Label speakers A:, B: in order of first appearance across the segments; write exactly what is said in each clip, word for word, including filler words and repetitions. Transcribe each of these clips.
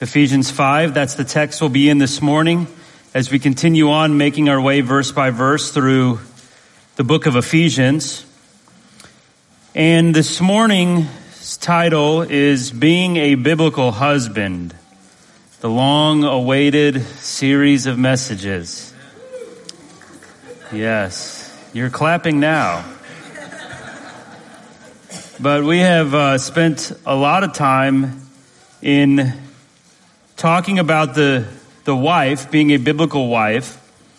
A: Ephesians five, that's the text we'll be in this morning as we continue on making our way verse by verse through the book of Ephesians. And this morning's title is Being a Biblical Husband, the long-awaited series of messages. Yes, you're clapping now. But we have uh, spent a lot of time in talking about the the wife, being a biblical wife.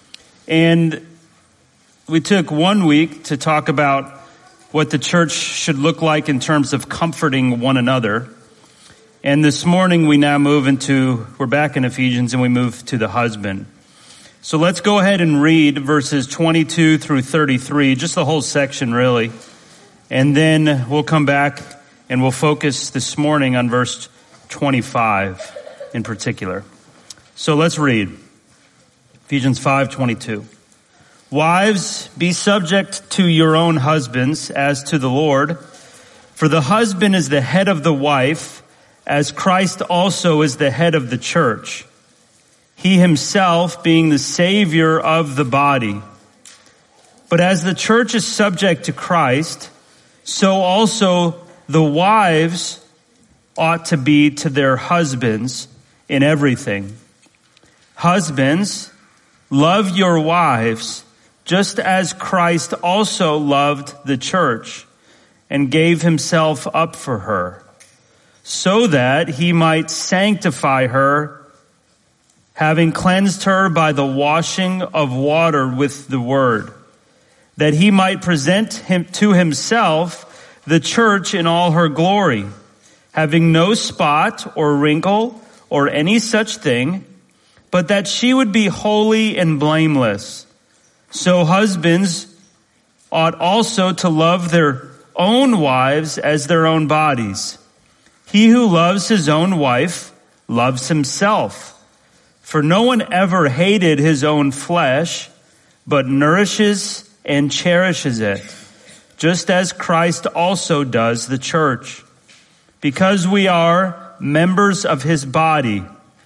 A: And we took one week to talk about what the church should look like in terms of comforting one another. And this morning we now move into, we're back in Ephesians and we move to the husband. So let's go ahead and read verses twenty-two through thirty-three, just the whole section really. And then we'll come back and we'll focus this morning on verse twenty-five in particular. So let's read Ephesians five twenty-two. Wives, be subject to your own husbands as to the Lord. For the husband is the head of the wife, as Christ also is the head of the church, he himself being the Savior of the body. But as the church is subject to Christ, so also the wives ought to be to their husbands in everything. Husbands, love your wives, just as Christ also loved the church and gave himself up for her, so that he might sanctify her, having cleansed her by the washing of water with the word, that he might present him to himself the church in all her glory, having no spot or wrinkle or any such thing, but that she would be holy and blameless. So husbands ought also to love their own wives as their own bodies. He who loves his own wife loves himself. For no one ever hated his own flesh, but nourishes and cherishes it, just as Christ also does the church, because we are members of his body.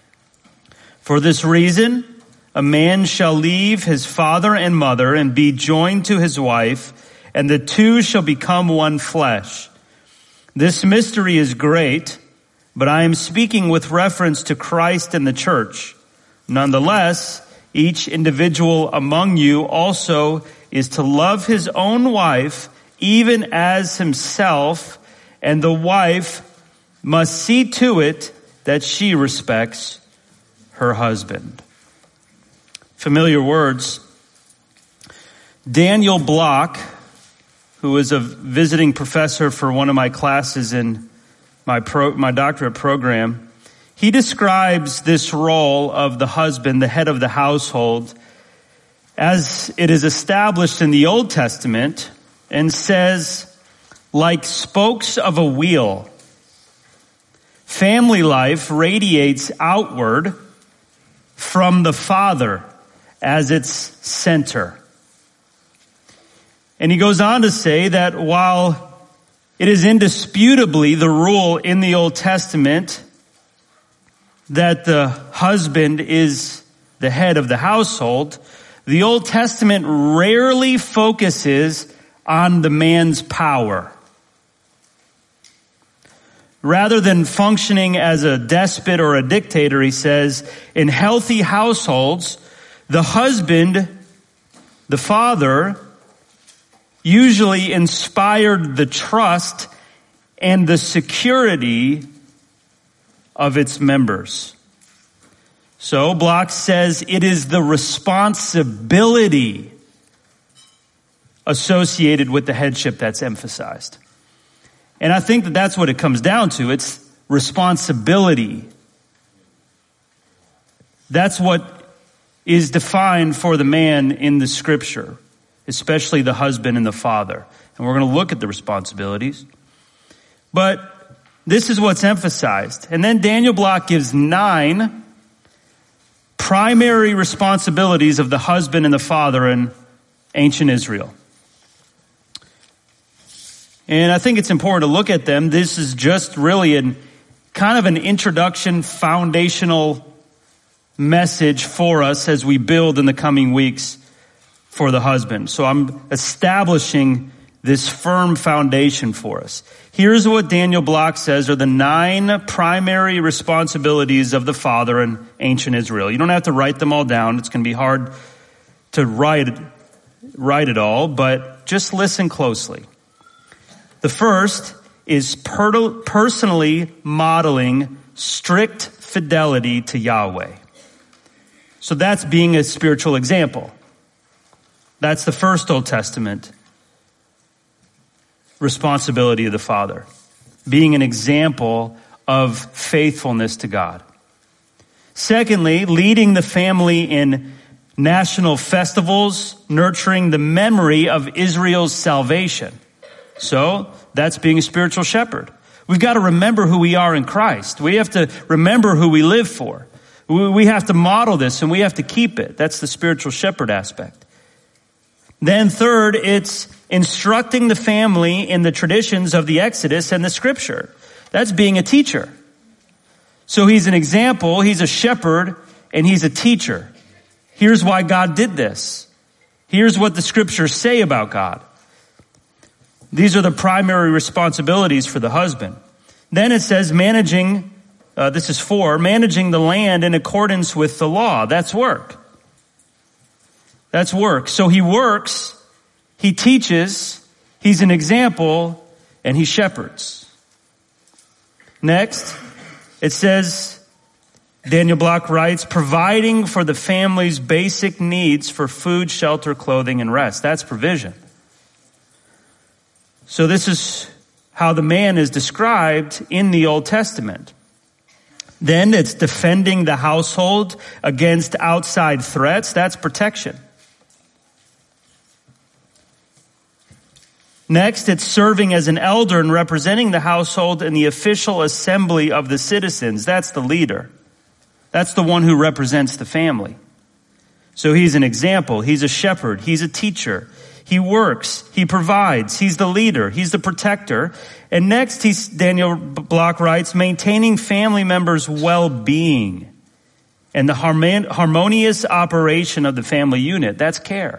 A: For this reason, a man shall leave his father and mother and be joined to his wife, and the two shall become one flesh. This mystery is great, but I am speaking with reference to Christ and the church. Nonetheless, each individual among you also is to love his own wife even as himself, and the wife must see to it that she respects her husband. Familiar words. Daniel Block, who is a visiting professor for one of my classes in my pro, my doctorate program, he describes this role of the husband, the head of the household, as it is established in the Old Testament, and says, like spokes of a wheel, family life radiates outward from the father as its center. And he goes on to say that while it is indisputably the rule in the Old Testament that the husband is the head of the household, the Old Testament rarely focuses on the man's power. Rather than functioning as a despot or a dictator, he says, in healthy households, the husband, the father, usually inspired the trust and the security of its members. So Block says it is the responsibility associated with the headship that's emphasized. And I think that that's what it comes down to. It's responsibility. That's what is defined for the man in the scripture, especially the husband and the father. And we're going to look at the responsibilities. But this is what's emphasized. And then Daniel Block gives nine primary responsibilities of the husband and the father in ancient Israel. And I think it's important to look at them. This is just really an kind of an introduction, foundational message for us as we build in the coming weeks for the husband. So I'm establishing this firm foundation for us. Here's what Daniel Block says are the nine primary responsibilities of the father in ancient Israel. You don't have to write them all down. It's going to be hard to write, write it all, but just listen closely. The first is per- personally modeling strict fidelity to Yahweh. So that's being a spiritual example. That's the first Old Testament responsibility of the father, being an example of faithfulness to God. Secondly, leading the family in national festivals, nurturing the memory of Israel's salvation. So that's being a spiritual shepherd. We've got to remember who we are in Christ. We have to remember who we live for. We have to model this and we have to keep it. That's the spiritual shepherd aspect. Then third, it's instructing the family in the traditions of the Exodus and the scripture. That's being a teacher. So he's an example, he's a shepherd, and he's a teacher. Here's why God did this. Here's what the scriptures say about God. These are the primary responsibilities for the husband. Then it says managing, uh, this is four, managing the land in accordance with the law. That's work. That's work. So he works, he teaches, he's an example, and he shepherds. Next, it says, Daniel Block writes, providing for the family's basic needs for food, shelter, clothing, and rest. That's provision. So this is how the man is described in the Old Testament. Then it's defending the household against outside threats. That's protection. Next, it's serving as an elder and representing the household in the official assembly of the citizens. That's the leader. That's the one who represents the family. So he's an example. He's a shepherd. He's a teacher. He works. He provides. He's the leader. He's the protector. And next, he's, Daniel Block writes, maintaining family members' well-being and the harmonious operation of the family unit. That's care.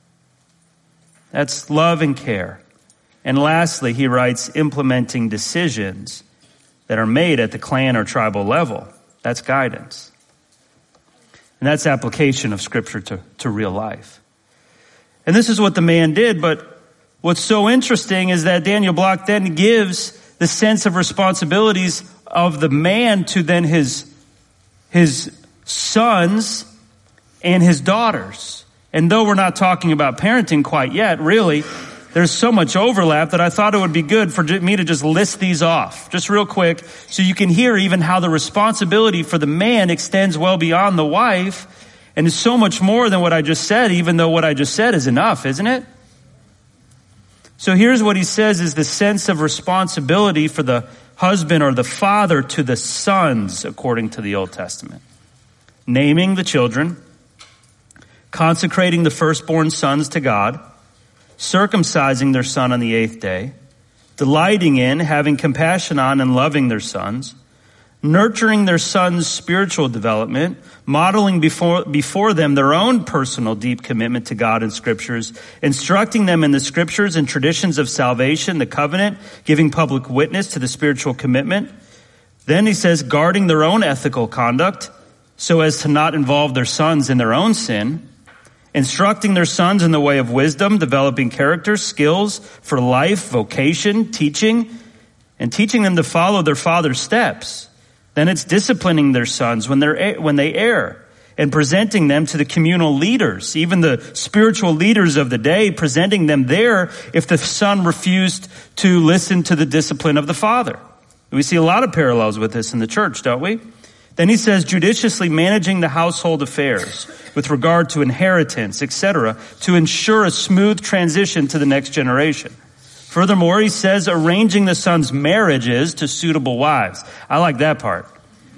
A: That's love and care. And lastly, he writes, implementing decisions that are made at the clan or tribal level. That's guidance. And that's application of scripture to, to real life. And this is what the man did, but what's so interesting is that Daniel Block then gives the sense of responsibilities of the man to then his, his sons and his daughters. And though we're not talking about parenting quite yet, really, there's so much overlap that I thought it would be good for me to just list these off, just real quick, so you can hear even how the responsibility for the man extends well beyond the wife, and is so much more than what I just said, even though what I just said is enough, isn't it? So here's what he says is the sense of responsibility for the husband or the father to the sons, according to the Old Testament. Naming the children, consecrating the firstborn sons to God, circumcising their son on the eighth day, delighting in, having compassion on, and loving their sons, nurturing their sons' spiritual development, modeling before, before them their own personal deep commitment to God and scriptures, instructing them in the scriptures and traditions of salvation, the covenant, giving public witness to the spiritual commitment. Then he says, guarding their own ethical conduct so as to not involve their sons in their own sin, instructing their sons in the way of wisdom, developing character, skills for life, vocation, teaching, and teaching them to follow their father's steps. Then it's disciplining their sons when they're when they err and presenting them to the communal leaders, even the spiritual leaders of the day, presenting them there if the son refused to listen to the discipline of the father. We see a lot of parallels with this in the church, don't we? Then he says, judiciously managing the household affairs with regard to inheritance, et cetera, to ensure a smooth transition to the next generation. Furthermore, he says, arranging the sons' marriages to suitable wives. I like that part.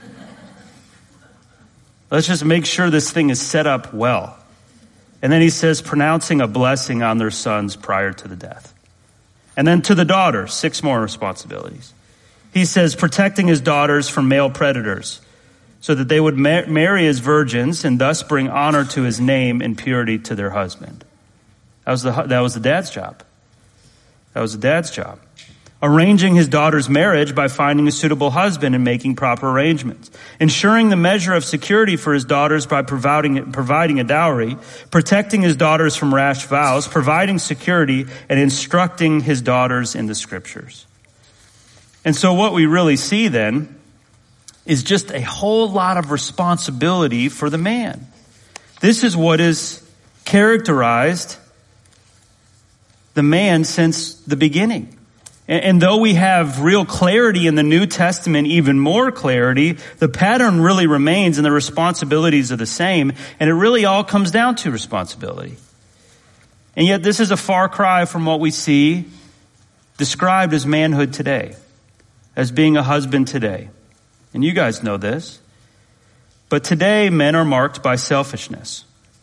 A: Let's just make sure this thing is set up well. And then he says, pronouncing a blessing on their sons prior to the death. And then to the daughters, six more responsibilities. He says, protecting his daughters from male predators, so that they would ma- marry as virgins and thus bring honor to his name and purity to their husband. That was the, that was the dad's job. That was the dad's job. Arranging his daughter's marriage by finding a suitable husband and making proper arrangements. Ensuring the measure of security for his daughters by providing, providing a dowry. Protecting his daughters from rash vows. Providing security and instructing his daughters in the scriptures. And so what we really see then is just a whole lot of responsibility for the man. This is what has characterized the man since the beginning. And, and though we have real clarity in the New Testament, even more clarity, the pattern really remains and the responsibilities are the same. And it really all comes down to responsibility. And yet this is a far cry from what we see described as manhood today, as being a husband today. And you guys know this. But today, men are marked by selfishness.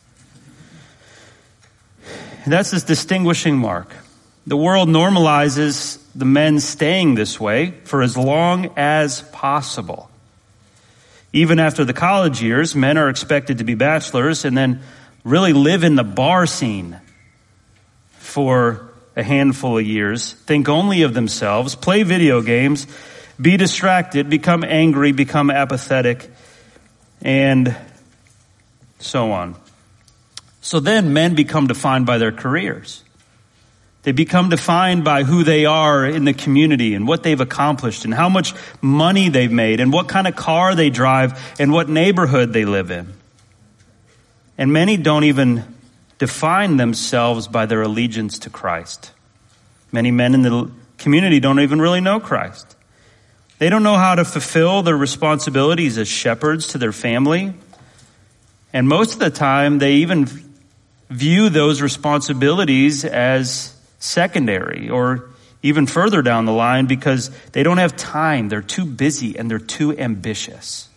A: And that's this distinguishing mark. The world normalizes the men staying this way for as long as possible. Even after the college years, men are expected to be bachelors and then really live in the bar scene for a handful of years, think only of themselves, play video games, be distracted, become angry, become apathetic, and so on. So then men become defined by their careers. They become defined by who they are in the community and what they've accomplished and how much money they've made and what kind of car they drive and what neighborhood they live in. And many don't even define themselves by their allegiance to Christ. Many men in the community don't even really know Christ. They don't know how to fulfill their responsibilities as shepherds to their family. And most of the time, they even view those responsibilities as secondary or even further down the line because they don't have time. They're too busy and they're too ambitious.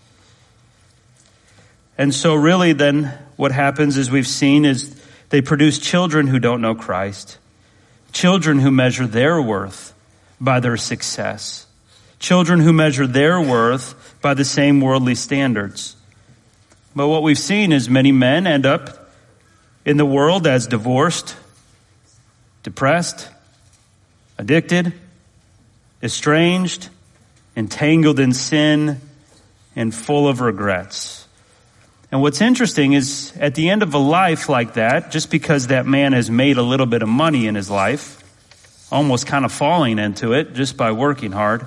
A: And so really then what happens, as we've seen, is they produce children who don't know Christ. Children who measure their worth by their success. Children who measure their worth by the same worldly standards. But what we've seen is many men end up in the world as divorced, depressed, addicted, estranged, entangled in sin, and full of regrets. And what's interesting is at the end of a life like that, just because that man has made a little bit of money in his life, almost kind of falling into it just by working hard,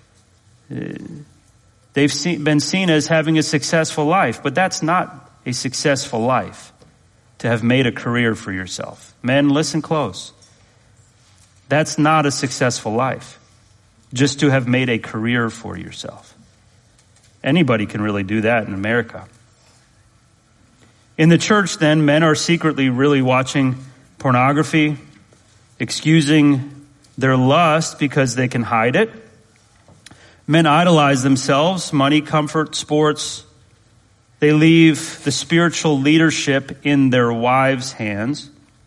A: they've seen, been seen as having a successful life, but that's not a successful life to have made a career for yourself. Men, listen close. That's not a successful life, just to have made a career for yourself. Anybody can really do that in America. In the church, then, men are secretly really watching pornography, excusing their lust because they can hide it. Men idolize themselves, money, comfort, sports. They leave the spiritual leadership in their wives' hands.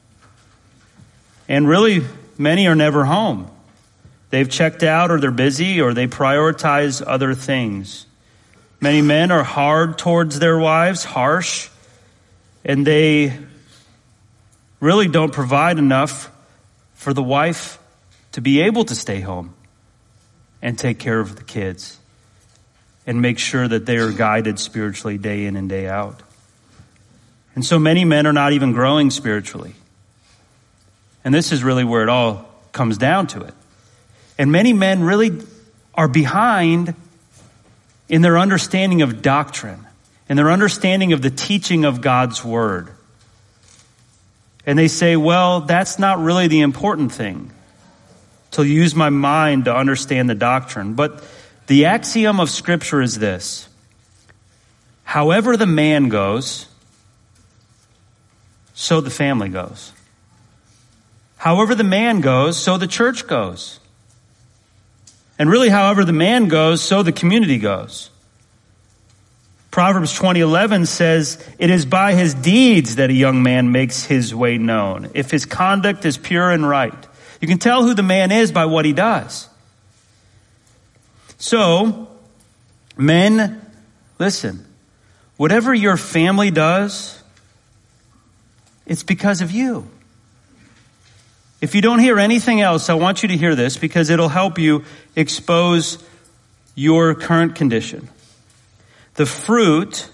A: And really, many are never home. They've checked out, or they're busy, or they prioritize other things. Many men are hard towards their wives, harsh, and they really don't provide enough for the wife to be able to stay home and take care of the kids and make sure that they are guided spiritually day in and day out. And so many men are not even growing spiritually. And this is really where it all comes down to it. And many men really are behind in their understanding of doctrine, in their understanding of the teaching of God's word. And they say, well, that's not really the important thing, to use my mind to understand the doctrine. But the axiom of Scripture is this: however the man goes, so the family goes. However the man goes, so the church goes. And really, however the man goes, so the community goes. Proverbs twenty eleven says, it is by his deeds that a young man makes his way known, if his conduct is pure and right. You can tell who the man is by what he does. So, men, listen, whatever your family does, it's because of you. If you don't hear anything else, I want you to hear this because it'll help you expose your current condition. The fruit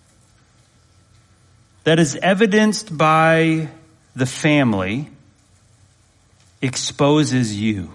A: that is evidenced by the family exposes you.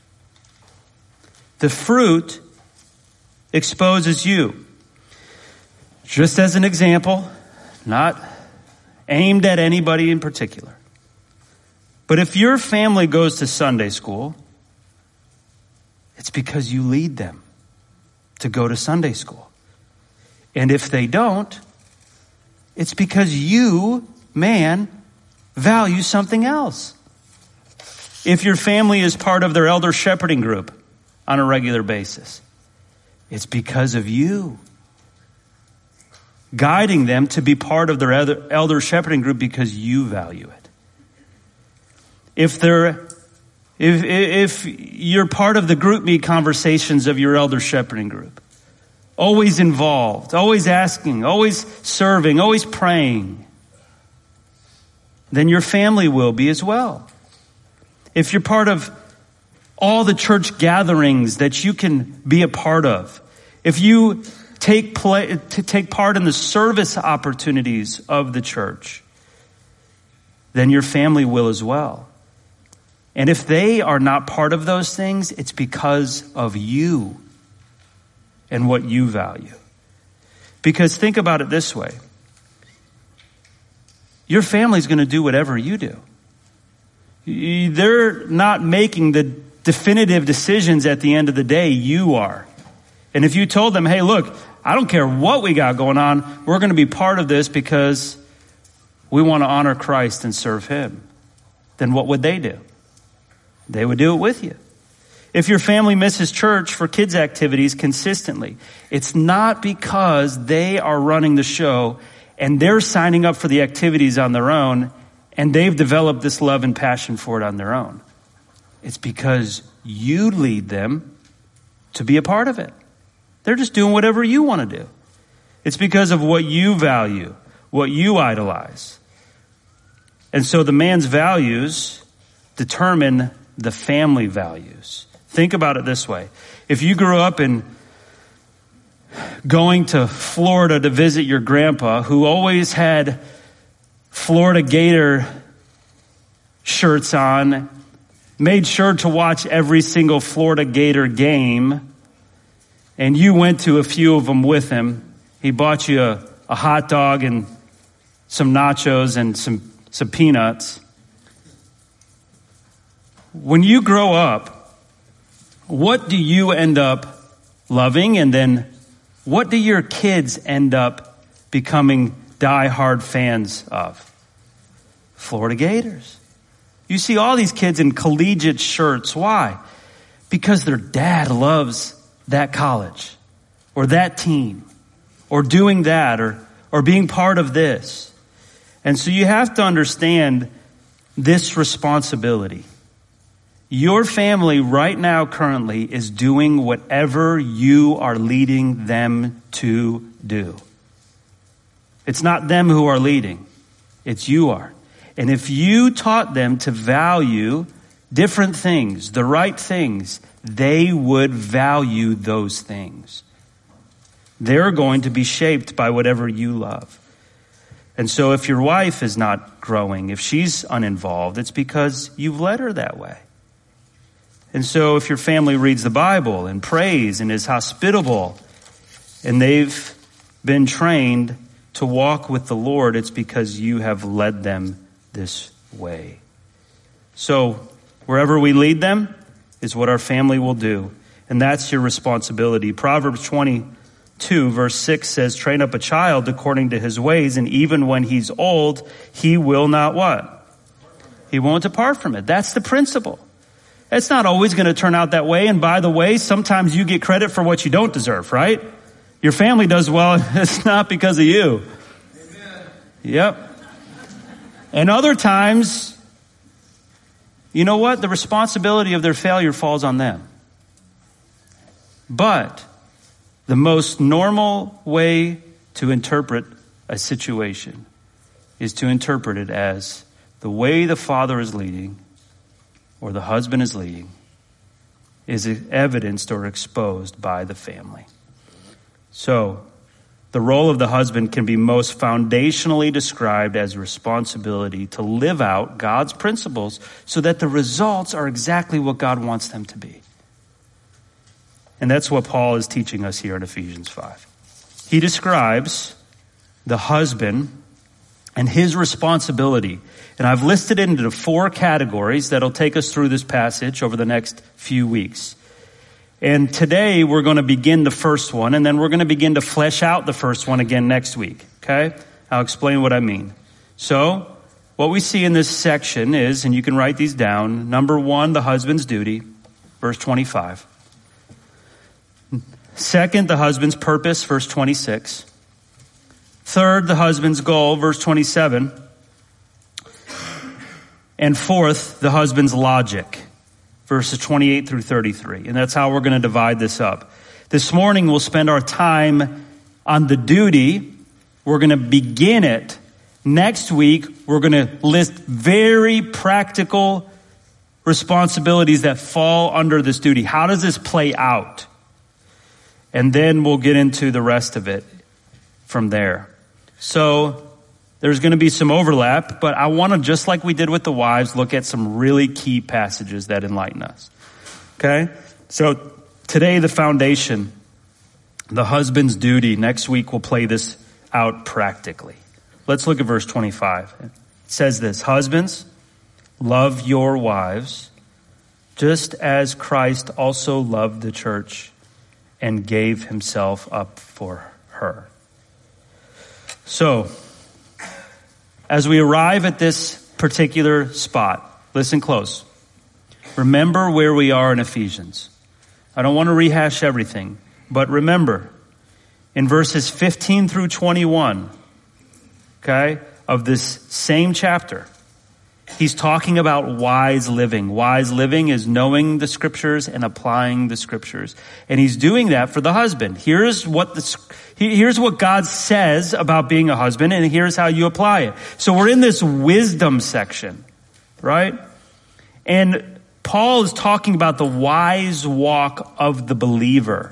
A: The fruit exposes you. Just as an example, not aimed at anybody in particular. But if your family goes to Sunday school, it's because you lead them to go to Sunday school. And if they don't, it's because you, man, value something else. If your family is part of their elder shepherding group on a regular basis, it's because of you guiding them to be part of their elder shepherding group because you value it. If they're, if, if you're part of the group meet conversations of your elder shepherding group, always involved, always asking, always serving, always praying, then your family will be as well. If you're part of all the church gatherings that you can be a part of, if you take play, to take part in the service opportunities of the church, then your family will as well. And if they are not part of those things, it's because of you and what you value. Because think about it this way. Your family's going to do whatever you do. They're not making the definitive decisions at the end of the day. You are. And if you told them, hey, look, I don't care what we got going on. We're going to be part of this because we want to honor Christ and serve him. Then what would they do? They would do it with you. If your family misses church for kids' activities consistently, it's not because they are running the show and they're signing up for the activities on their own and they've developed this love and passion for it on their own. It's because you lead them to be a part of it. They're just doing whatever you want to do. It's because of what you value, what you idolize. And so the man's values determine the family values. Think about it this way. If you grew up in going to Florida to visit your grandpa, who always had Florida Gator shirts on, made sure to watch every single Florida Gator game, and you went to a few of them with him, he bought you a, a hot dog and some nachos and some, some peanuts. When you grow up, what do you end up loving? And then what do your kids end up becoming diehard fans of? Florida Gators. You see all these kids in collegiate shirts. Why? Because their dad loves that college or that team or doing that or, or being part of this. And so you have to understand this responsibility. Your family right now currently is doing whatever you are leading them to do. It's not them who are leading. It's you are. And if you taught them to value different things, the right things, they would value those things. They're going to be shaped by whatever you love. And so if your wife is not growing, if she's uninvolved, it's because you've led her that way. And so if your family reads the Bible and prays and is hospitable and they've been trained to walk with the Lord, it's because you have led them this way. So wherever we lead them is what our family will do. And that's your responsibility. Proverbs twenty-two verse six says, train up a child according to his ways, and even when he's old, he will not what? He won't depart from it. That's the principle. It's not always going to turn out that way. And by the way, sometimes you get credit for what you don't deserve, right? Your family does well. It's not because of you. Amen. Yep. And other times, you know what? The responsibility of their failure falls on them. But the most normal way to interpret a situation is to interpret it as the way the father is leading or the husband is leading is evidenced or exposed by the family. So, the role of the husband can be most foundationally described as responsibility to live out God's principles so that the results are exactly what God wants them to be. And that's what Paul is teaching us here in Ephesians five. He describes the husband and his responsibility. And I've listed it into four categories that'll take us through this passage over the next few weeks. And today we're going to begin the first one, and then we're going to begin to flesh out the first one again next week. Okay? I'll explain what I mean. So, what we see in this section is, and you can write these down, number one, the husband's duty, verse twenty-five. Second, the husband's purpose, verse twenty-six. Third, the husband's goal, verse twenty-seven. And fourth, the husband's logic, verses twenty-eight through thirty-three. And that's how we're going to divide this up. This morning, we'll spend our time on the duty. We're going to begin it. Next week, we're going to list very practical responsibilities that fall under this duty. How does this play out? And then we'll get into the rest of it from there. So there's going to be some overlap, but I want to, just like we did with the wives, look at some really key passages that enlighten us. Okay? So today, the foundation, the husband's duty. Next week, we'll play this out practically. Let's look at verse twenty-five. It says this: Husbands, love your wives, just as Christ also loved the church and gave himself up for her. So, as we arrive at this particular spot, listen close. Remember where we are in Ephesians. I don't want to rehash everything, but remember, in verses fifteen through twenty-one, okay, of this same chapter, he's talking about wise living. Wise living is knowing the scriptures and applying the scriptures. And he's doing that for the husband. Here's what the, here's what God says about being a husband, and here's how you apply it. So we're in this wisdom section, right? And Paul is talking about the wise walk of the believer.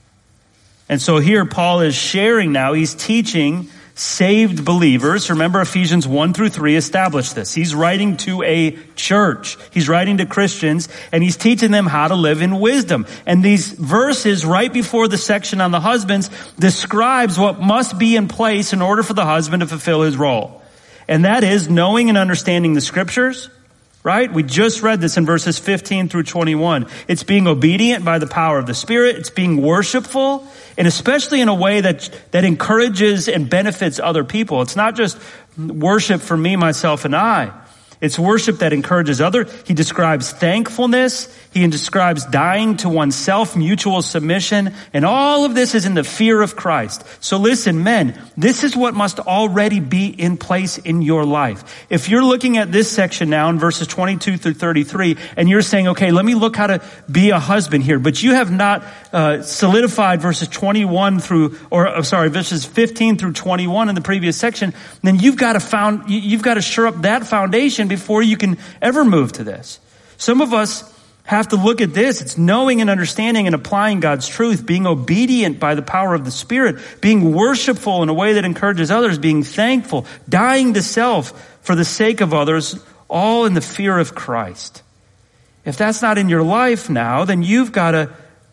A: And so here Paul is sharing now, he's teaching saved believers. Remember, Ephesians one through three established this. He's writing to a church. He's writing to Christians, and he's teaching them how to live in wisdom. And these verses right before the section on the husbands describes what must be in place in order for the husband to fulfill his role. And that is knowing and understanding the scriptures, right? We just read this in verses fifteen through twenty-one. It's being obedient by the power of the Spirit. It's being worshipful, and especially in a way that that encourages and benefits other people. It's not just worship for me, myself, and I. It's worship that encourages other. He describes thankfulness. He describes dying to oneself, mutual submission, and all of this is in the fear of Christ. So listen, men, this is what must already be in place in your life. If you're looking at this section now in verses twenty-two through thirty-three, and you're saying, okay, let me look how to be a husband here, but you have not uh, solidified verses twenty-one through, or uh, sorry, verses fifteen through twenty-one in the previous section, then you've got to found, you've got to shore up that foundation before you can ever move to this. Some of us have to look at this. It's knowing and understanding and applying God's truth, being obedient by the power of the Spirit, being worshipful in a way that encourages others, being thankful, dying to self for the sake of others, all in the fear of Christ. If that's not in your life now, then you've got to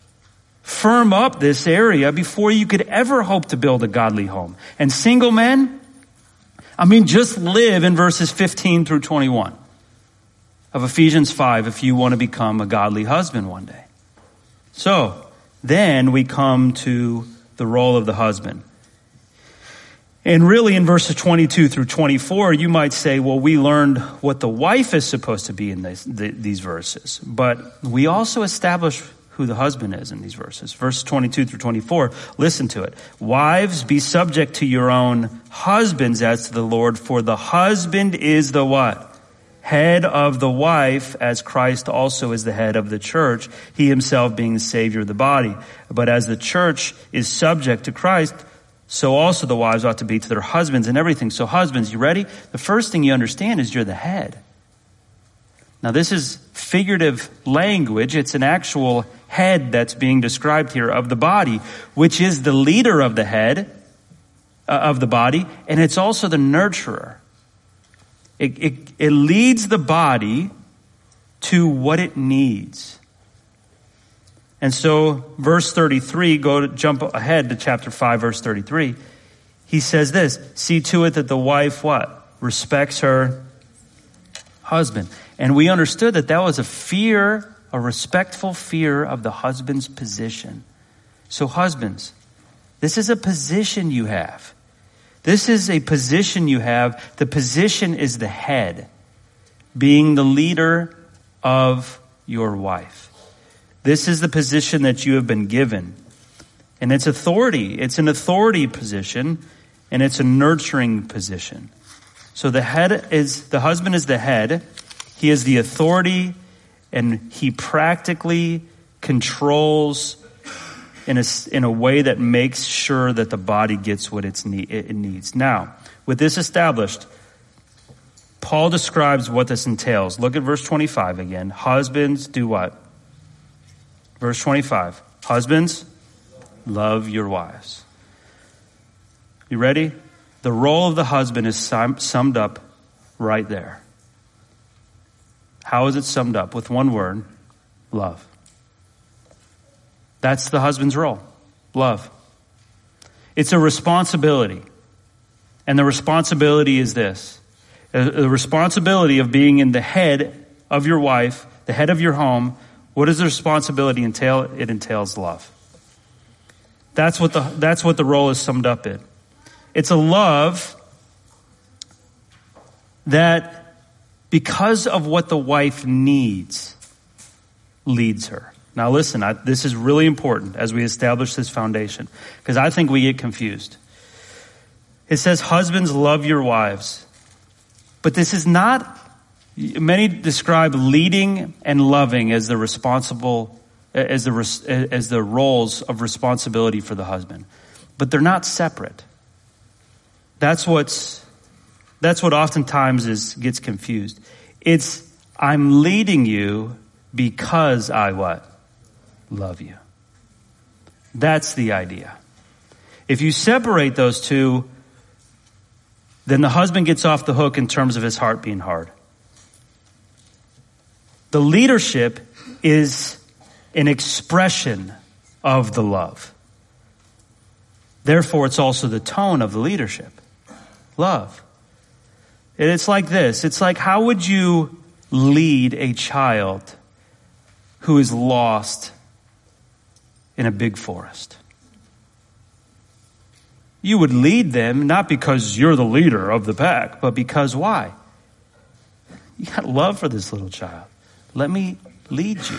A: firm up this area before you could ever hope to build a godly home. And single men, I mean, just live in verses fifteen through twenty-one. Of Ephesians five, if you want to become a godly husband one day. So, then we come to the role of the husband. And really in verses twenty-two through twenty-four, you might say, well, we learned what the wife is supposed to be in this, the, these verses. But we also establish who the husband is in these verses. Verse twenty-two through twenty-four, listen to it. Wives, be subject to your own husbands as to the Lord, for the husband is the what? head of the wife, as Christ also is the head of the church, he himself being the Savior of the body. But as the church is subject to Christ, so also the wives ought to be to their husbands and everything. So husbands, you ready? The first thing you understand is you're the head. Now this is figurative language. It's an actual head that's being described here of the body, which is the leader of the head, uh, of the body, and it's also the nurturer. It, it, it leads the body to what it needs. And so verse thirty-three, go to jump ahead to chapter five, verse thirty-three. He says this, see to it that the wife what? Respects her husband. And we understood that that was a fear, a respectful fear of the husband's position. So husbands, this is a position you have. This is a position you have. The position is the head, being the leader of your wife. This is the position that you have been given. And it's authority. It's an authority position, and it's a nurturing position. So the head is, the husband is the head. He is the authority, and he practically controls in a, in a way that makes sure that the body gets what it's need, it needs. Now, with this established, Paul describes what this entails. Look at verse twenty-five again. Husbands, do what? Verse twenty-five. Husbands, love your wives. You ready? The role of the husband is sum, summed up right there. How is it summed up? With one word, love. That's the husband's role, love. It's a responsibility. And the responsibility is this. The responsibility of being in the head of your wife, the head of your home. What does the responsibility entail? It entails love. That's what the, that's what the role is summed up in. It's a love that, because of what the wife needs, leads her. Now listen, I, this is really important as we establish this foundation, because I think we get confused. It says, husbands, love your wives. But this is not, many describe leading and loving as the responsible, as the, as the roles of responsibility for the husband. But they're not separate. That's what's, that's what oftentimes is, gets confused. It's, I'm leading you because I what? Love you. That's the idea. If you separate those two, then the husband gets off the hook in terms of his heart being hard. The leadership is an expression of the love. Therefore, it's also the tone of the leadership. Love. And it's like this. It's like, how would you lead a child who is lost in a big forest? You would lead them not because you're the leader of the pack, but because why? You got love for this little child. Let me lead you.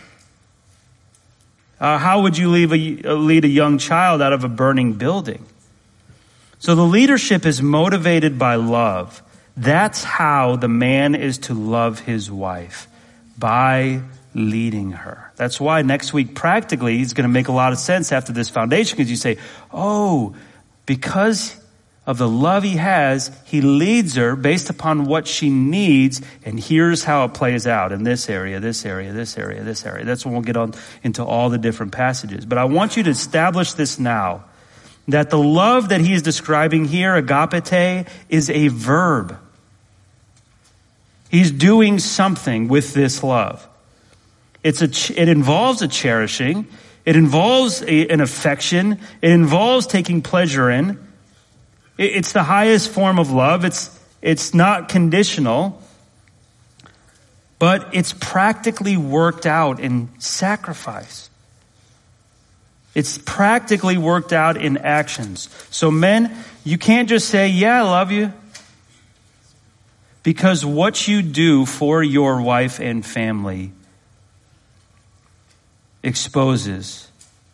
A: Uh, how would you leave a, lead a young child out of a burning building? So the leadership is motivated by love. That's how the man is to love his wife, by leading her. That's why next week, practically, is going to make a lot of sense after this foundation, because you say, oh, because of the love he has, he leads her based upon what she needs, and here's how it plays out in this area, this area, this area, this area. That's when we'll get on into all the different passages. But I want you to establish this now, that the love that he is describing here, agapete, is a verb. He's doing something with this love. It's a, it involves a cherishing. It involves a, an affection. It involves taking pleasure in. It, it's the highest form of love. It's, it's not conditional, but it's practically worked out in sacrifice. It's practically worked out in actions. So men, you can't just say, yeah, I love you. Because what you do for your wife and family exposes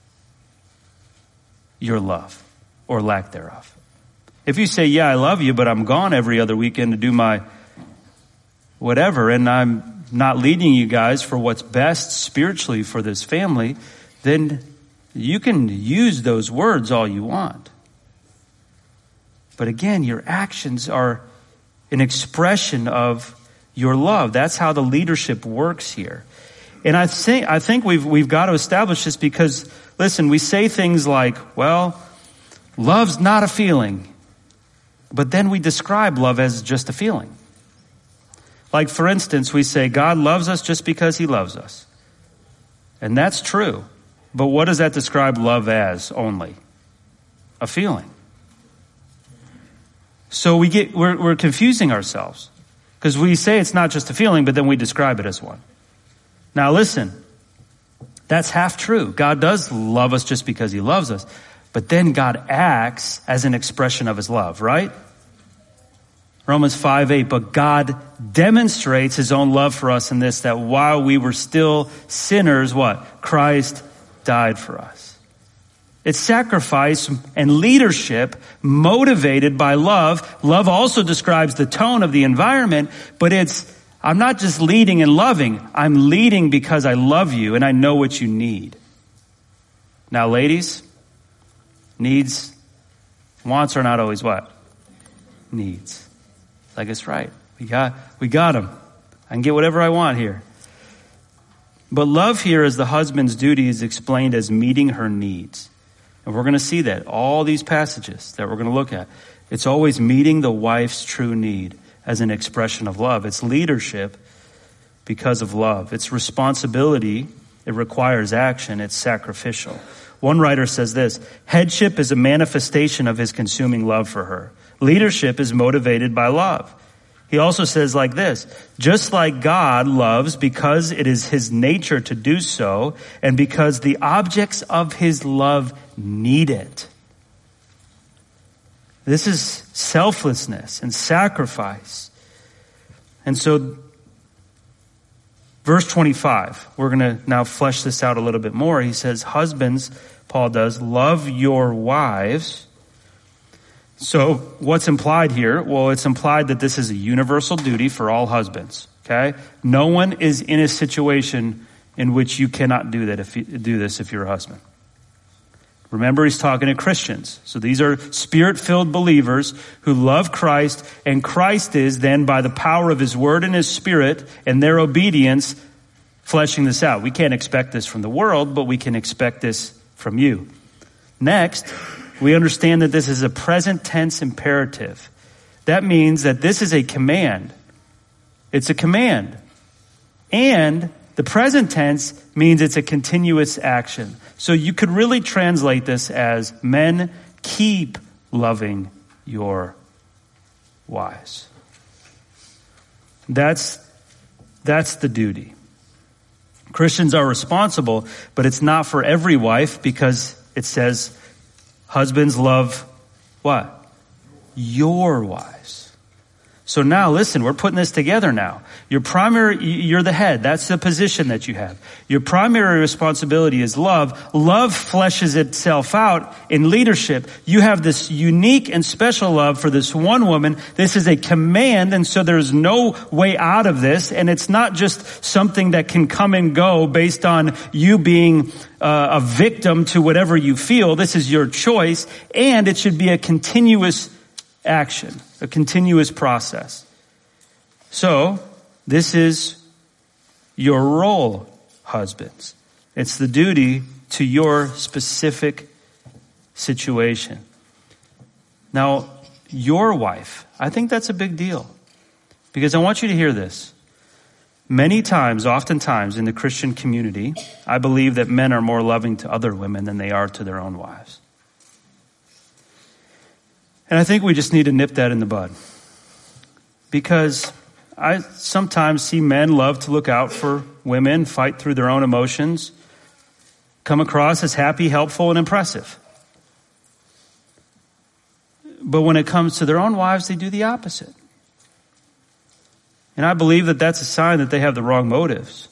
A: your love or lack thereof. If you say, yeah, I love you, but I'm gone every other weekend to do my whatever, and I'm not leading you guys for what's best spiritually for this family, then you can use those words all you want. But again, your actions are an expression of your love. That's how the leadership works here. And I think I think we've we've got to establish this because, listen, we say things like, well, love's not a feeling. But then we describe love as just a feeling. Like, for instance, we say God loves us just because he loves us. And that's true. But what does that describe love as only? A feeling. So we get we're, we're confusing ourselves because we say it's not just a feeling, but then we describe it as one. Now listen, that's half true. God does love us just because he loves us, but then God acts as an expression of his love, right? Romans five eight, but God demonstrates his own love for us in this, that while we were still sinners, what? Christ died for us. It's sacrifice and leadership motivated by love. Love also describes the tone of the environment, but it's, I'm not just leading and loving. I'm leading because I love you and I know what you need. Now, ladies, needs, wants are not always what? Needs. Like it's right. We got, we got them. I can get whatever I want here. But love here as the husband's duty is explained as meeting her needs. And we're going to see that all these passages that we're going to look at. It's always meeting the wife's true need as an expression of love. It's leadership because of love. It's responsibility. It requires action. It's sacrificial. One writer says this, headship is a manifestation of his consuming love for her. Leadership is motivated by love. He also says like this, just like God loves because it is his nature to do so, and because the objects of his love need it. This is selflessness and sacrifice. And so, verse twenty-five, we're going to now flesh this out a little bit more. He says, husbands, Paul does, love your wives. So what's implied here? Well, it's implied that this is a universal duty for all husbands. Okay? No one is in a situation in which you cannot do that if you do this if you're a husband. Remember, he's talking to Christians. So these are spirit-filled believers who love Christ, and Christ is then, by the power of his word and his spirit and their obedience, fleshing this out. We can't expect this from the world, but we can expect this from you. Next, we understand that this is a present tense imperative. That means that this is a command. It's a command. And the present tense means it's a continuous action. So you could really translate this as, men, keep loving your wives. That's, that's the duty. Christians are responsible, but it's not for every wife because it says, husbands love what? Your wives. So now listen, we're putting this together now. Your primary, you're the head. That's the position that you have. Your primary responsibility is love. Love fleshes itself out in leadership. You have this unique and special love for this one woman. This is a command, and so there's no way out of this. And it's not just something that can come and go based on you being uh, a victim to whatever you feel. This is your choice, and it should be a continuous action, a continuous process. So, this is your role, husbands. It's the duty to your specific situation. Now, your wife, I think that's a big deal. Because I want you to hear this. Many times, oftentimes in the Christian community, I believe that men are more loving to other women than they are to their own wives. And I think we just need to nip that in the bud. Because I sometimes see men love to look out for women, fight through their own emotions, come across as happy, helpful, and impressive. But when it comes to their own wives, they do the opposite. And I believe that that's a sign that they have the wrong motives.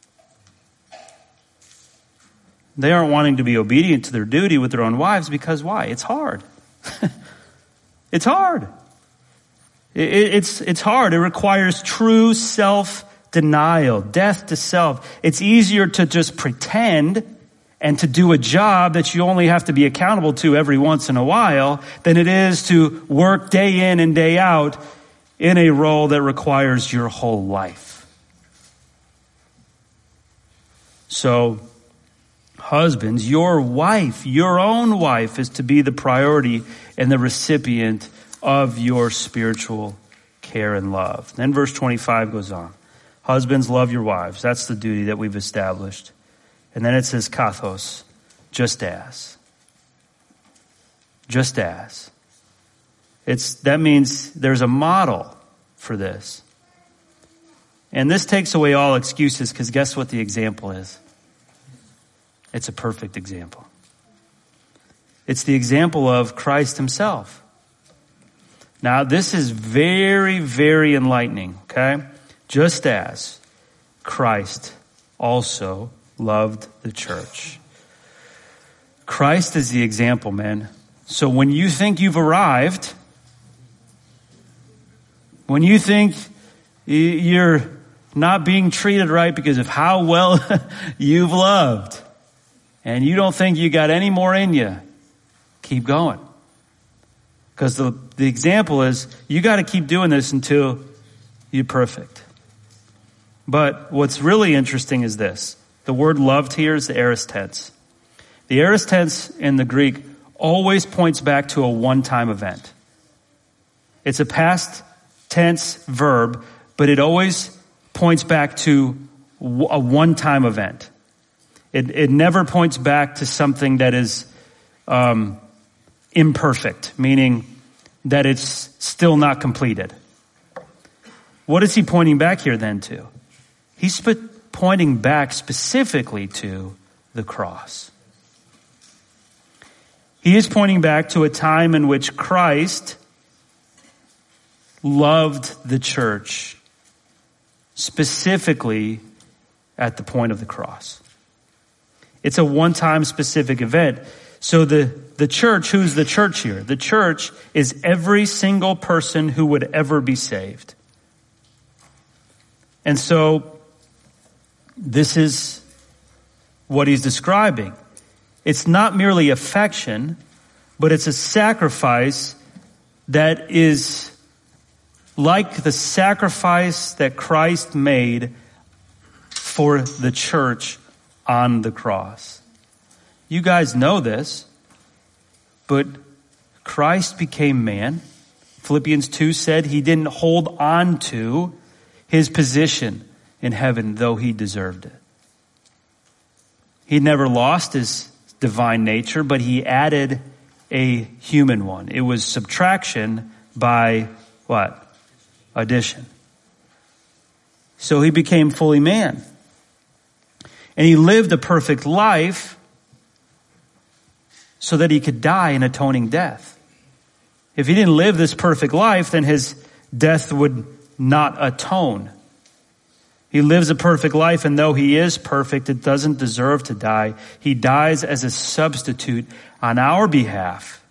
A: They aren't wanting to be obedient to their duty with their own wives because why? It's hard. It's hard. It, it's, it's hard. It requires true self-denial, death to self. It's easier to just pretend and to do a job that you only have to be accountable to every once in a while than it is to work day in and day out in a role that requires your whole life. So, husbands, your wife, your own wife, is to be the priority and the recipient of your spiritual care and love. Then verse twenty-five goes on. Husbands, love your wives. That's the duty that we've established. And then it says kathos, just as. Just as. It's, that means there's a model for this. And this takes away all excuses, because guess what the example is? It's a perfect example. It's the example of Christ himself. Now, this is very, very enlightening, okay? Just as Christ also loved the church. Christ is the example, man. So when you think you've arrived, when you think you're not being treated right because of how well you've loved, and you don't think you got any more in you, keep going. Because the, the example is, you got to keep doing this until you're perfect. But what's really interesting is this. The word loved here is the aorist tense. The aorist tense in the Greek always points back to a one-time event. It's a past tense verb, but it always points back to a one-time event. It, it never points back to something that is um, imperfect, meaning that it's still not completed. What is he pointing back here then to? He's sp- pointing back specifically to the cross. He is pointing back to a time in which Christ loved the church, specifically at the point of the cross. It's a one-time specific event. So the, the church, who's the church here? The church is every single person who would ever be saved. And so this is what he's describing. It's not merely affection, but it's a sacrifice that is like the sacrifice that Christ made for the church on the cross. You guys know this, but Christ became man. Philippians two said he didn't hold on to his position in heaven, though he deserved it. He never lost his divine nature, but he added a human one. It was subtraction by what? Addition. So he became fully man. And he lived a perfect life so that he could die an atoning death. If he didn't live this perfect life, then his death would not atone. He lives a perfect life, and though he is perfect, it doesn't deserve to die. He dies as a substitute on our behalf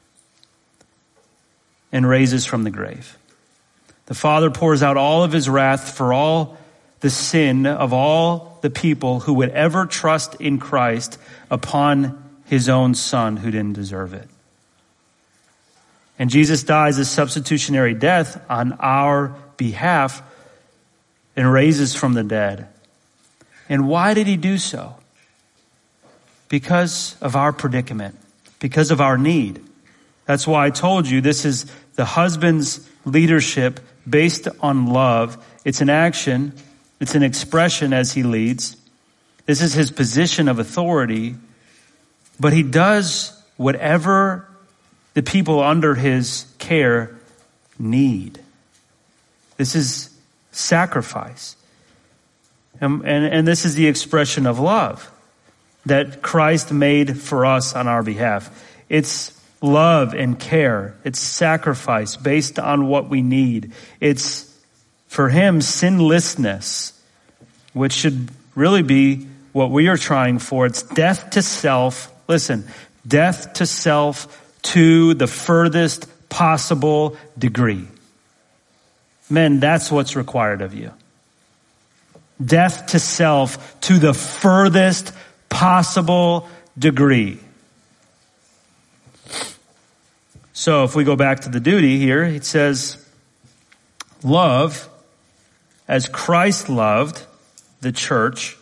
A: and raises from the grave. The Father pours out all of his wrath for all the sin of all the people who would ever trust in Christ upon his own Son who didn't deserve it. And Jesus dies a substitutionary death on our behalf and raises from the dead. And why did he do so? Because of our predicament, because of our need. That's why I told you this is the husband's leadership based on love. It's an action. It's an expression as he leads. This is his position of authority. But he does whatever the people under his care need. This is sacrifice. And, and, and this is the expression of love that Christ made for us on our behalf. It's love and care. It's sacrifice based on what we need. It's, for him, sinlessness, which should really be what we are trying for. It's death to self. Listen, death to self to the furthest possible degree. Men, that's what's required of you. Death to self to the furthest possible degree. So if we go back to the duty here, it says, love as Christ loved the church.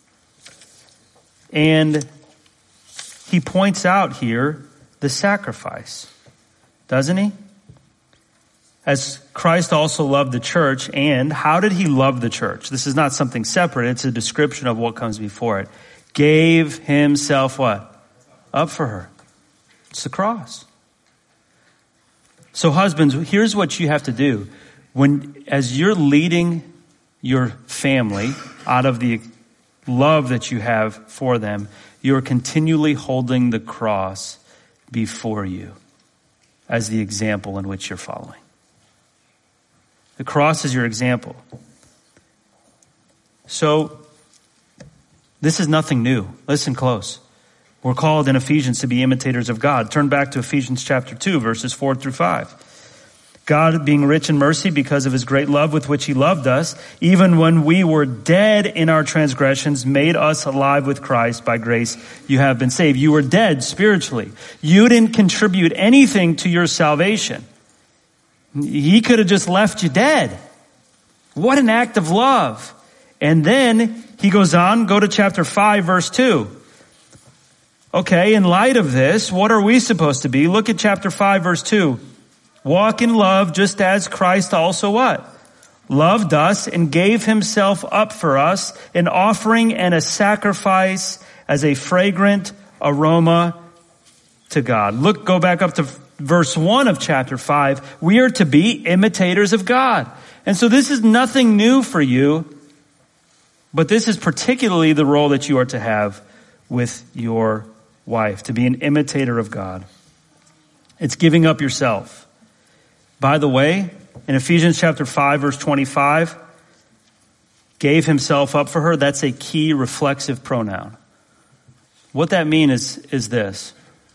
A: And he points out here the sacrifice, doesn't he? As Christ also loved the church, and how did he love the church? This is not something separate. It's a description of what comes before it. Gave himself what? Up for her. It's the cross. So husbands, here's what you have to do. When, as you're leading your family out of the love that you have for them, you're continually holding the cross before you as the example in which you're following. The cross is your example. So, this is nothing new. Listen close. We're called in Ephesians to be imitators of God. Turn back to Ephesians chapter two, verses four through five. God, being rich in mercy because of his great love with which he loved us, even when we were dead in our transgressions, made us alive with Christ. By grace you have been saved. You were dead spiritually. You didn't contribute anything to your salvation. He could have just left you dead. What an act of love. And then he goes on, go to chapter five, verse two. Okay, in light of this, what are we supposed to be? Look at chapter five, verse two. Walk in love just as Christ also what? Loved us and gave himself up for us, an offering and a sacrifice as a fragrant aroma to God. Look, go back up to verse one of chapter five. We are to be imitators of God. And so this is nothing new for you, but this is particularly the role that you are to have with your wife, to be an imitator of God. It's giving up yourself. By the way, in Ephesians chapter five, verse twenty-five, gave himself up for her. That's a key reflexive pronoun. What that means is, is this.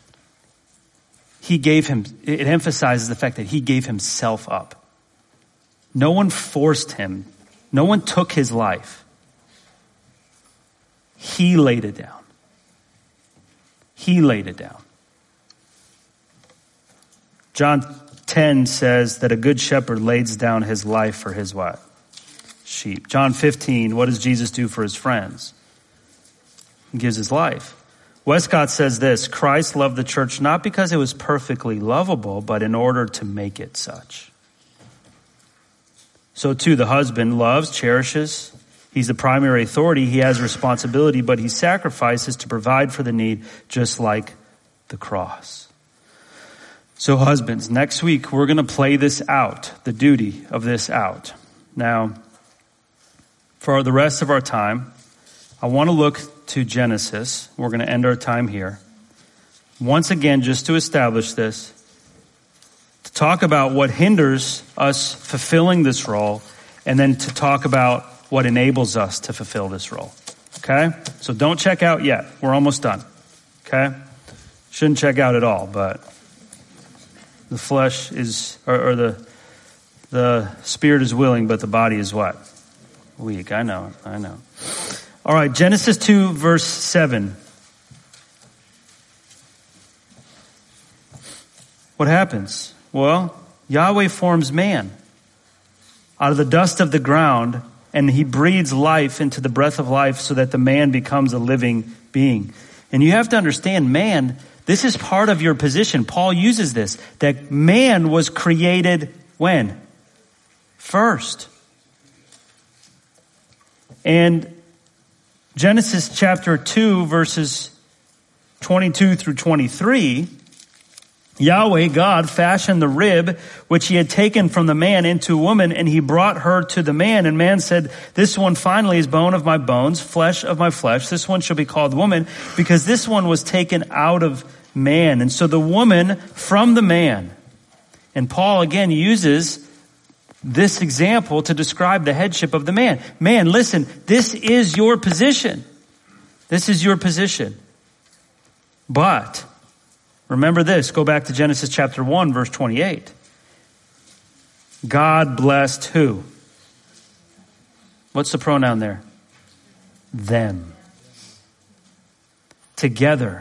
A: He gave him, it emphasizes the fact that he gave himself up. No one forced him. No one took his life. He laid it down. He laid it down. John ten says that a good shepherd lays down his life for his what? Sheep. John fifteen, what does Jesus do for his friends? He gives his life. Westcott says this, Christ loved the church not because it was perfectly lovable, but in order to make it such. So too, the husband loves, cherishes. He's the primary authority. He has responsibility, but he sacrifices to provide for the need, just like the cross. So husbands, next week we're going to play this out, the duty of this out. Now, for the rest of our time, I want to look to Genesis. We're going to end our time here. Once again, just to establish this, to talk about what hinders us fulfilling this role, and then to talk about what enables us to fulfill this role. Okay? So don't check out yet. We're almost done. Okay? Shouldn't check out at all, but the flesh is, or, or the the spirit is willing, but the body is what? Weak. I know. I know. All right. Genesis two, verse seven. What happens? Well, Yahweh forms man out of the dust of the ground, and he breathes life into the breath of life so that the man becomes a living being. And you have to understand, man, this is part of your position. Paul uses this, that man was created when? First. And Genesis chapter two, verses twenty-two through twenty-three, Yahweh, God, fashioned the rib which he had taken from the man into a woman, and he brought her to the man. And man said, this one finally is bone of my bones, flesh of my flesh. This one shall be called woman, because this one was taken out of man. And so the woman from the man. And Paul again uses this example to describe the headship of the man. Man, listen, this is your position. This is your position. But remember this, go back to Genesis chapter one, verse twenty-eight. God blessed who? What's the pronoun there? Them. Together,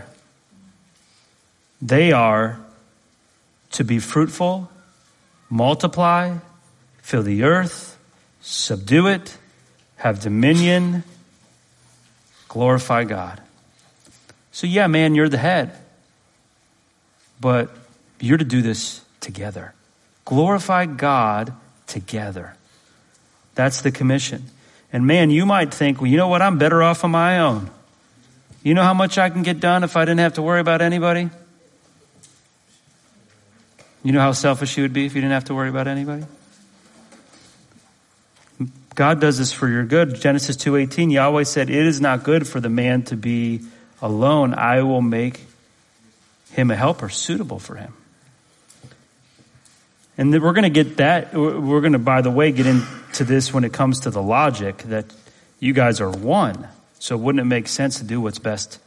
A: they are to be fruitful, multiply, fill the earth, subdue it, have dominion, glorify God. So yeah, man, you're the head. But you're to do this together. Glorify God together. That's the commission. And man, you might think, well, you know what? I'm better off on my own. You know how much I can get done if I didn't have to worry about anybody? You know how selfish you would be if you didn't have to worry about anybody? God does this for your good. Genesis two eighteen, Yahweh said, it is not good for the man to be alone. I will make him a helper suitable for him. And we're going to get that. We're going to, by the way, get into this when it comes to the logic that you guys are one. So wouldn't it make sense to do what's best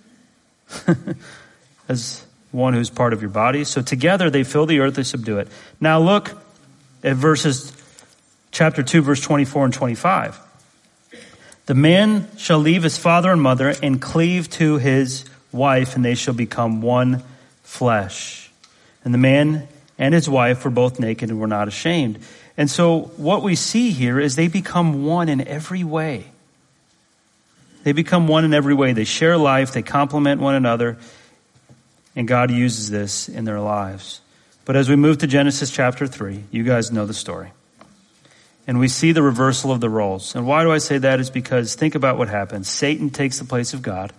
A: as one who's part of your body? So together they fill the earth, they subdue it. Now look at verses, chapter two, verse twenty-four and twenty-five. The man shall leave his father and mother and cleave to his wife, and they shall become one flesh. And the man and his wife were both naked and were not ashamed. And so what we see here is they become one in every way. They become one in every way. They share life. They complement one another. And God uses this in their lives. But as we move to Genesis chapter three, you guys know the story. And we see the reversal of the roles. And why do I say that? Is because think about what happens. Satan takes the place of God.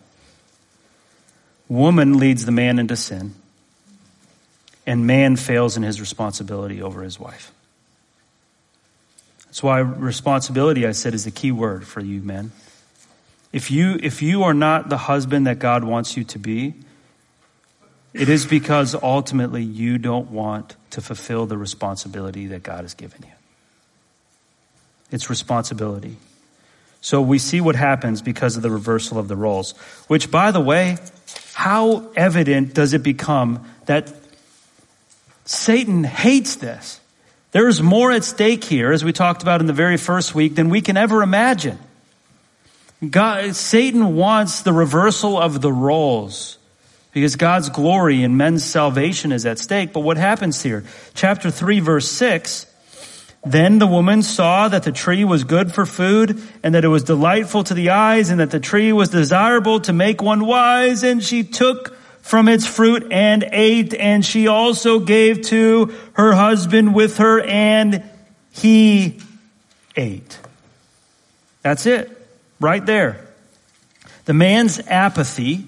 A: Woman leads the man into sin. And man fails in his responsibility over his wife. That's why responsibility, I said, is the key word for you men. If you, if you are not the husband that God wants you to be, it is because ultimately you don't want to fulfill the responsibility that God has given you. It's responsibility. So we see what happens because of the reversal of the roles, which, by the way, how evident does it become that Satan hates this? There is more at stake here, as we talked about in the very first week, than we can ever imagine. God, Satan wants the reversal of the roles because God's glory and men's salvation is at stake. But what happens here? Chapter three, verse six, then the woman saw that the tree was good for food and that it was delightful to the eyes and that the tree was desirable to make one wise. And she took from its fruit and ate, and she also gave to her husband with her, and he ate. That's it. Right there. The man's apathy,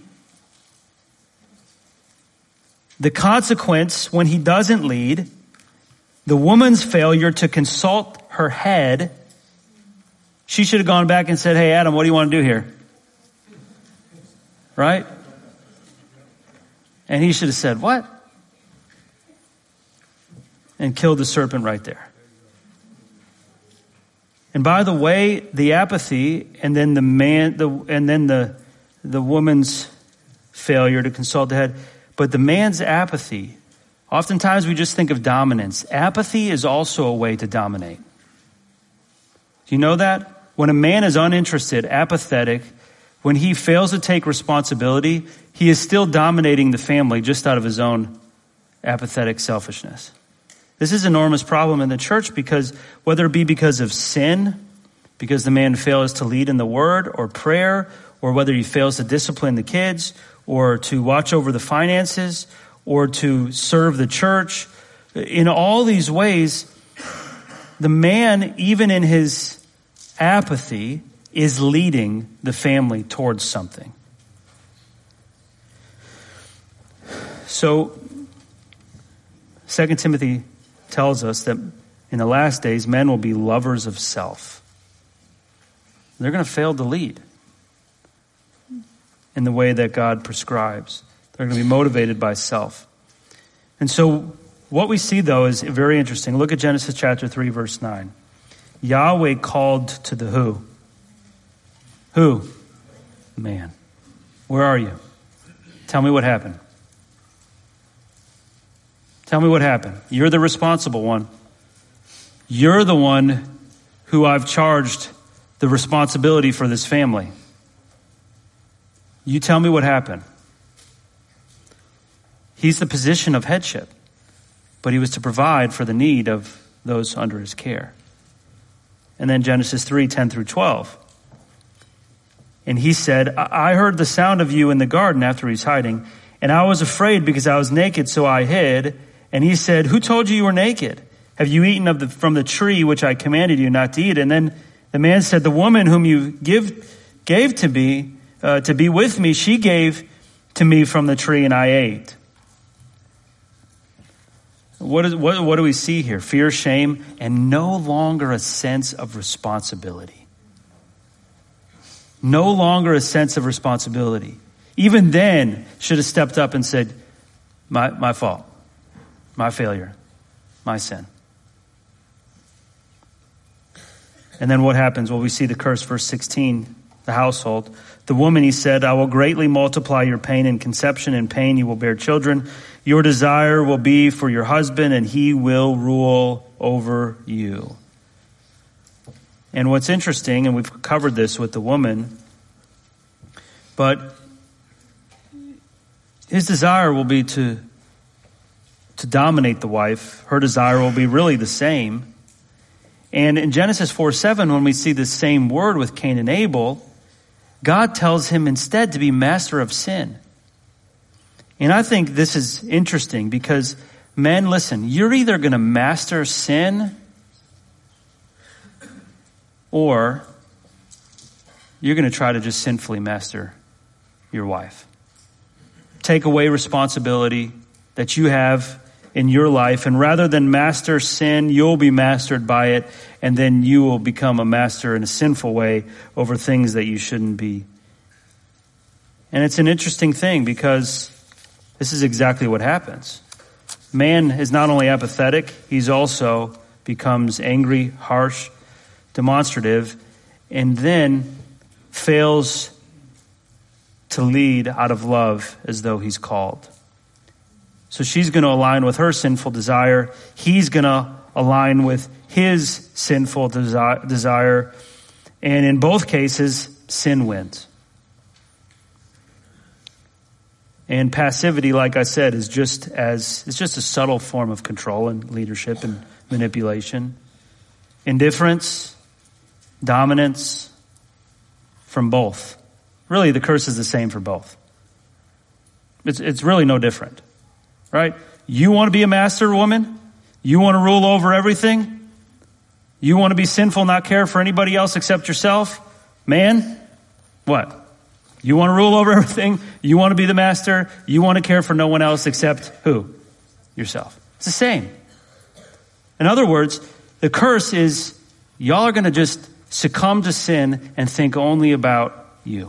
A: the consequence when he doesn't lead, the woman's failure to consult her head. She should have gone back and said, hey, Adam, what do you want to do here? Right? And he should have said, what? And killed the serpent right there. And by the way, the apathy and then the man, the, and then the, the woman's failure to consult the head, but the man's apathy, oftentimes we just think of dominance. Apathy is also a way to dominate. Do you know that? When a man is uninterested, apathetic, when he fails to take responsibility, he is still dominating the family just out of his own apathetic selfishness. This is an enormous problem in the church because whether it be because of sin, because the man fails to lead in the word or prayer, or whether he fails to discipline the kids or to watch over the finances or to serve the church, in all these ways, the man, even in his apathy, is leading the family towards something. So, Second Timothy tells us that in the last days, men will be lovers of self. They're going to fail to lead in the way that God prescribes. They're going to be motivated by self. And so what we see, though, is very interesting. Look at Genesis chapter three, verse nine. Yahweh called to the who? Who? Man. Where are you? Tell me what happened. Tell me what happened. You're the responsible one. You're the one who I've charged the responsibility for this family. You tell me what happened. He's the position of headship, but he was to provide for the need of those under his care. And then Genesis three, ten through twelve. And he said, I heard the sound of you in the garden after he's hiding, and I was afraid because I was naked, so I hid. And he said, who told you you were naked? Have you eaten of the, from the tree which I commanded you not to eat? And then the man said, the woman whom you give, gave to me, uh, to be with me, she gave to me from the tree and I ate. What, is, what, what do we see here? Fear, shame, and no longer a sense of responsibility. No longer a sense of responsibility. Even then, should have stepped up and said, my, my fault, my failure, my sin. And then what happens? Well, we see the curse, verse sixteen, the household. The woman, he said, I will greatly multiply your pain in conception. In pain you will bear children. Your desire will be for your husband, and he will rule over you. And what's interesting, and we've covered this with the woman, but his desire will be to, to dominate the wife. Her desire will be really the same. And in Genesis four seven, when we see the same word with Cain and Abel, God tells him instead to be master of sin. And I think this is interesting because, men, listen, you're either going to master sin or you're going to try to just sinfully master your wife. Take away responsibility that you have in your life, and rather than master sin, you'll be mastered by it, and then you will become a master in a sinful way over things that you shouldn't be. And it's an interesting thing because this is exactly what happens. Man is not only apathetic, he's also becomes angry, harsh, demonstrative, and then fails to lead out of love as though he's called. So she's going to align with her sinful desire. He's going to align with his sinful desi- desire. And in both cases, sin wins. And passivity, like I said, is just as it's just a subtle form of control and leadership and manipulation. Indifference, dominance from both. Really, the curse is the same for both. It's, it's really no different. Right? You want to be a master woman? You want to rule over everything? You want to be sinful, not care for anybody else except yourself? Man, what? You want to rule over everything? You want to be the master? You want to care for no one else except who? Yourself. It's the same. In other words, the curse is y'all are going to just succumb to sin and think only about you.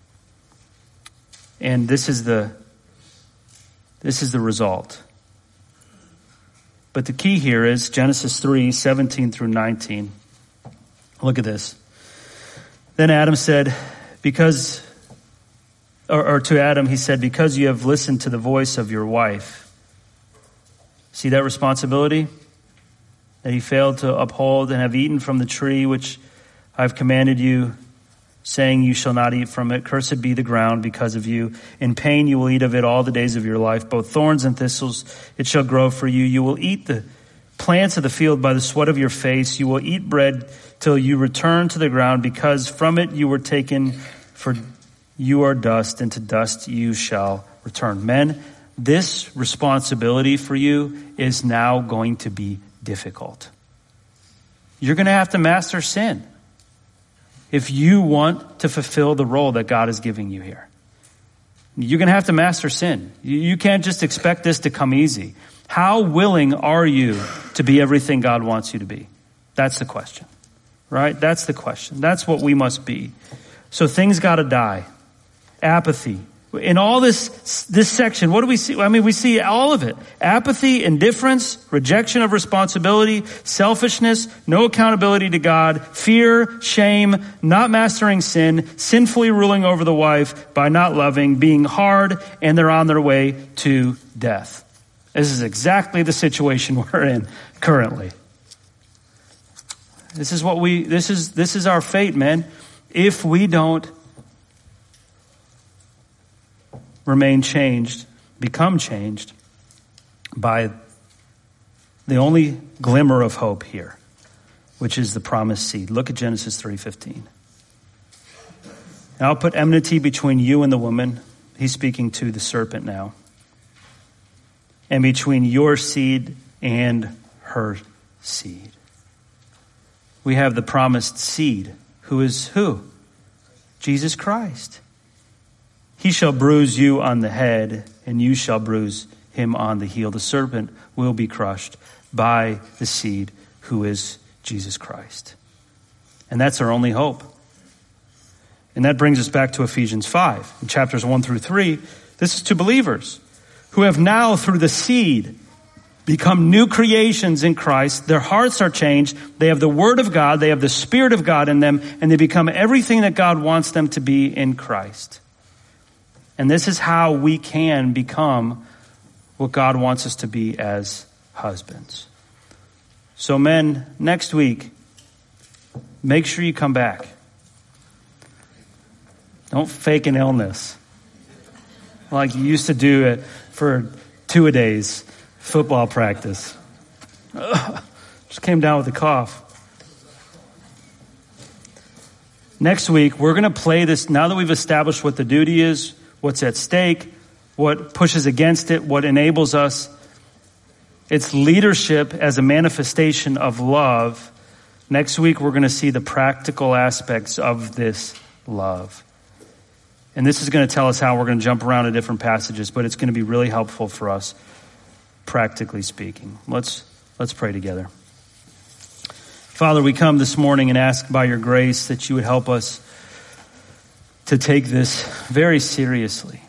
A: And this is the This is the result. But the key here is Genesis three, seventeen through nineteen. Look at this. Then Adam said, because, or, or to Adam, he said, because you have listened to the voice of your wife. See that responsibility that he failed to uphold, and have eaten from the tree which I've commanded you, saying you shall not eat from it. Cursed be the ground because of you. In pain you will eat of it all the days of your life. Both thorns and thistles it shall grow for you. You will eat the plants of the field by the sweat of your face. You will eat bread till you return to the ground, because from it you were taken, for you are dust, and to dust you shall return. Men, this responsibility for you is now going to be difficult. You're going to have to master sin if you want to fulfill the role that God is giving you here. You're going to have to master sin. You can't just expect this to come easy. How willing are you to be everything God wants you to be? That's the question, right? That's the question. That's what we must be. So things got to die. Apathy. In all this, this section, what do we see? I mean, we see all of it. Apathy, indifference, rejection of responsibility, selfishness, no accountability to God, fear, shame, not mastering sin, sinfully ruling over the wife by not loving, being hard, and they're on their way to death. This is exactly the situation we're in currently. This is what we, this is, this is our fate, man. If we don't remain changed, become changed by the only glimmer of hope here, which is the promised seed. Look at Genesis three fifteen. And I'll put enmity between you and the woman. He's speaking to the serpent now. And between your seed and her seed. We have the promised seed, who is who? Jesus Christ. He shall bruise you on the head, and you shall bruise him on the heel. The serpent will be crushed by the seed, who is Jesus Christ. And that's our only hope. And that brings us back to Ephesians five. In chapters one through three, this is to believers who have now, through the seed, become new creations in Christ. Their hearts are changed. They have the Word of God. They have the Spirit of God in them. And they become everything that God wants them to be in Christ. And this is how we can become what God wants us to be as husbands. So men, next week, make sure you come back. Don't fake an illness like you used to do it for two-a-days football practice. Ugh, just came down with a cough. Next week, we're going to play this, now that we've established what the duty is, what's at stake, what pushes against it, what enables us. It's leadership as a manifestation of love. Next week, we're going to see the practical aspects of this love. And this is going to tell us how we're going to jump around to different passages, but it's going to be really helpful for us, practically speaking. Let's, let's pray together. Father, we come this morning and ask by your grace that you would help us to take this very seriously.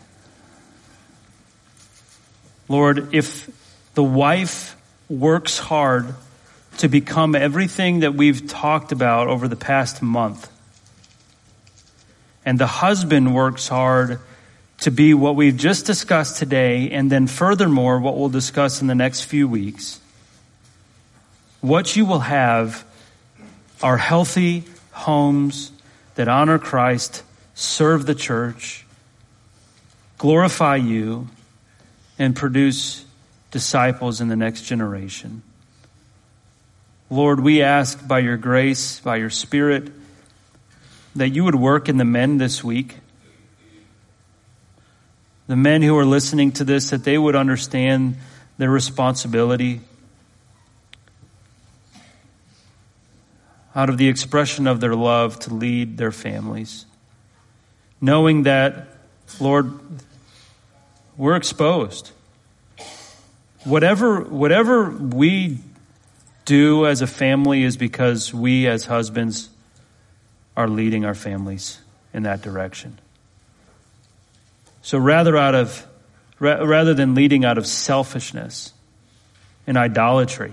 A: Lord, if the wife works hard to become everything that we've talked about over the past month, and the husband works hard to be what we've just discussed today, and then furthermore, what we'll discuss in the next few weeks, what you will have are healthy homes that honor Christ, serve the church, glorify you, and produce disciples in the next generation. Lord, we ask by your grace, by your Spirit, that you would work in the men this week. The men who are listening to this, that they would understand their responsibility out of the expression of their love to lead their families. Knowing that, Lord, we're exposed. Whatever, whatever we do as a family is because we as husbands are leading our families in that direction. So rather out of, rather than leading out of selfishness and idolatry,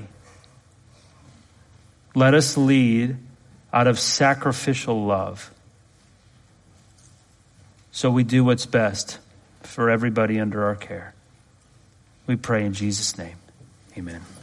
A: let us lead out of sacrificial love. So we do what's best for everybody under our care. We pray in Jesus' name. Amen.